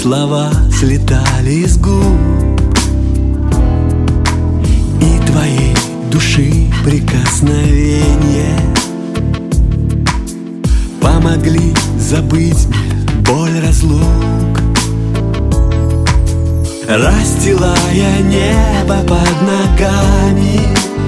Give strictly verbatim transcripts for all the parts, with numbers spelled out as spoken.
слова слетали с губ, и твоей души прикосновения помогли забыть мне боль разлук. Расстилая небо под ногами,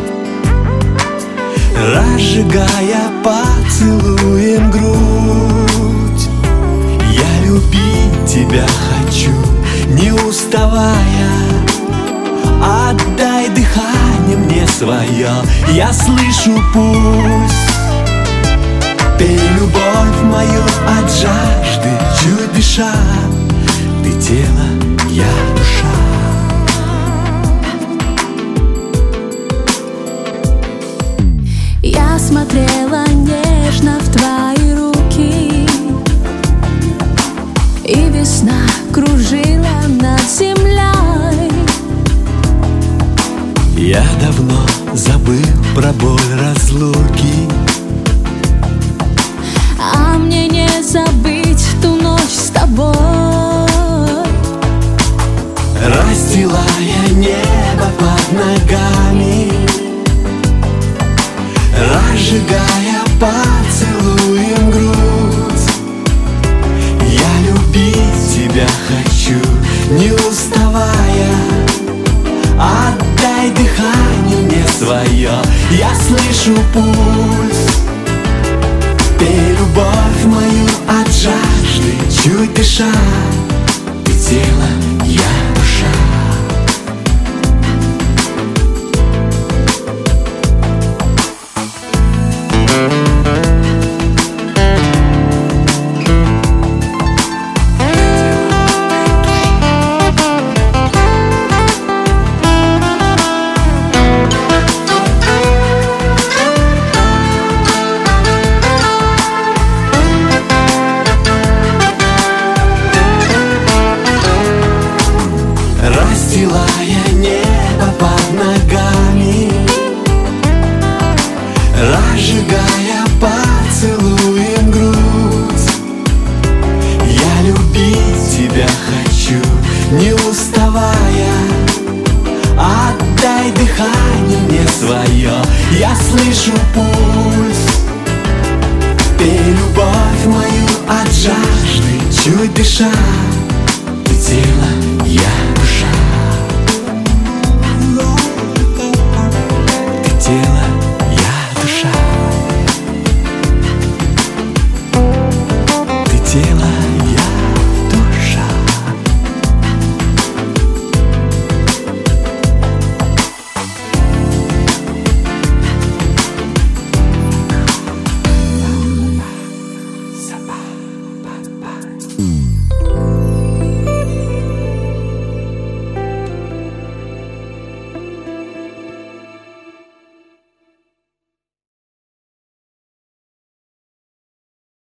разжигая поцелуем грудь, я любить тебя хочу, не уставая. Отдай дыхание мне свое, я слышу пульс. Пей любовь мою от жажды, чуть дыша. Ты тело, я душа. Я смотрела нежно в твои руки, и весна кружила над землей. Я давно забыл про боль разлуки, а мне не забыть ту ночь с тобой. Расстилая небо под ногами, разжигая поцелуем грудь, я любить тебя хочу, не уставая. Отдай дыхание мне свое, я слышу пульс. Пей любовь мою от жажды, чуть дыша. Ты тело, я душа. Расстилая небо под ногами, разжигая поцелуем грудь, я любить тебя хочу, не уставая. Отдай дыхание мне свое, я слышу пульс. Пей любовь мою от жажды, чуть дыша. Ты тело, я